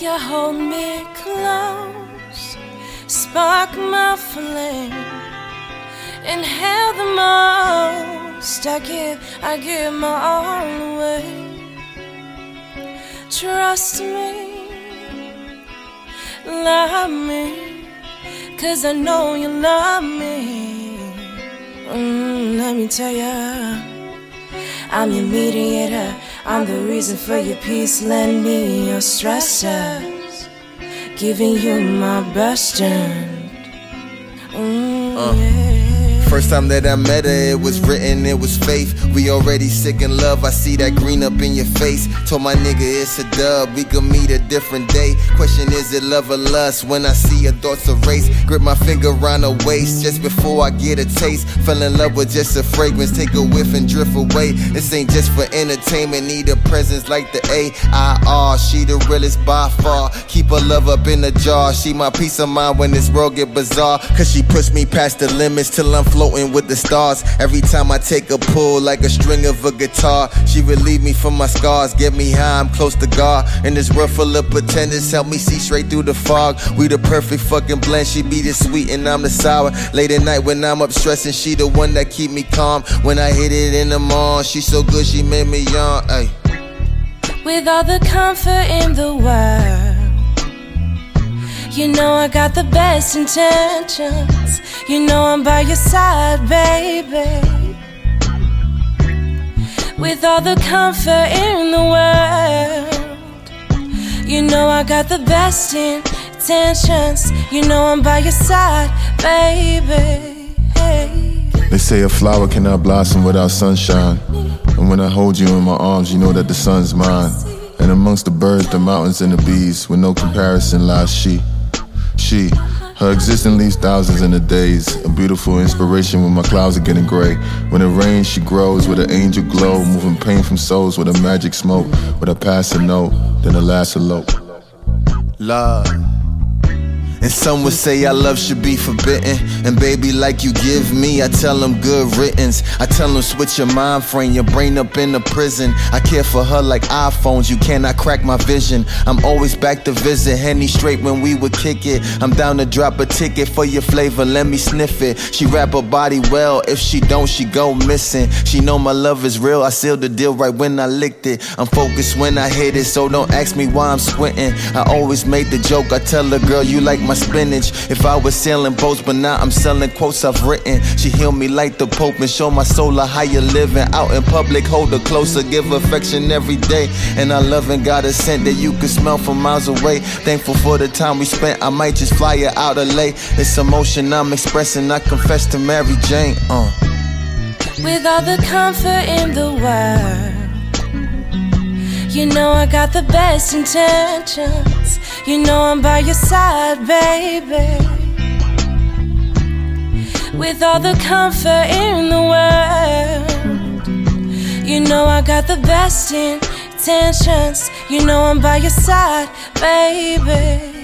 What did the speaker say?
you hold me close, spark my flame, inhale the most. I give my all away. Trust me, love me, 'cause I know you love me. Let me tell ya, I'm your mediator, I'm the reason for your peace. Lend me your stressors, giving you my best and yeah. First time that I met her, it was written, it was faith. We already sick in love, I see that green up in your face. Told my nigga it's a dub, we could meet a different day. Question is it love or lust? When I see your thoughts erase, grip my finger around her waist just before I get a taste. Fell in love with just a fragrance, take a whiff and drift away. This ain't just for entertainment, need a presence like the A.I.R. She the realest by far, keep her love up in a jar. She my peace of mind when this world get bizarre, 'cause she push me past the limits till I'm floating with the stars. Every time I take a pull like a string of a guitar, she relieve me from my scars, get me high, I'm close to God. In this world full of pretenders, help me see straight through the fog. We the perfect fucking blend, she be the sweet and I'm the sour. Late at night when I'm up stressing, she the one that keep me calm. When I hit it in the morning, she so good she made me yawn. Ay. With all the comfort in the world, you know I got the best intentions. You know I'm by your side, baby. With all the comfort in the world, you know I got the best intentions. You know I'm by your side, baby. Hey. They say a flower cannot blossom without sunshine. And when I hold you in my arms, you know that the sun's mine. And amongst the birds, the mountains, and the bees, with no comparison lies she. Her existence leaves thousands in the days. A beautiful inspiration when my clouds are getting gray. When it rains, she grows with an angel glow, moving pain from souls with a magic smoke. With a passing note, then a last elope. Love. And some would say our love should be forbidden. And baby, like you give me, I tell them good riddance. I tell them switch your mind frame, your brain up in the prison. I care for her like iPhones, you cannot crack my vision. I'm always back to visit, Henny straight when we would kick it. I'm down to drop a ticket for your flavor, let me sniff it. She wrap her body well, if she don't, she go missing. She know my love is real, I sealed the deal right when I licked it. I'm focused when I hit it, so don't ask me why I'm squinting. I always made the joke, I tell her, girl, you like my spinach. If I was selling boats, but now I'm selling quotes I've written. She heal me like the Pope and show my soul a higher living. Out in public, hold her closer, give affection every day. And I love and got a scent that you can smell from miles away. Thankful for the time we spent, I might just fly her out of LA. It's emotion I'm expressing, I confess to Mary Jane. With all the comfort in the world, you know I got the best intentions. You know I'm by your side, baby. With all the comfort in the world, you know I got the best intentions. You know I'm by your side, baby.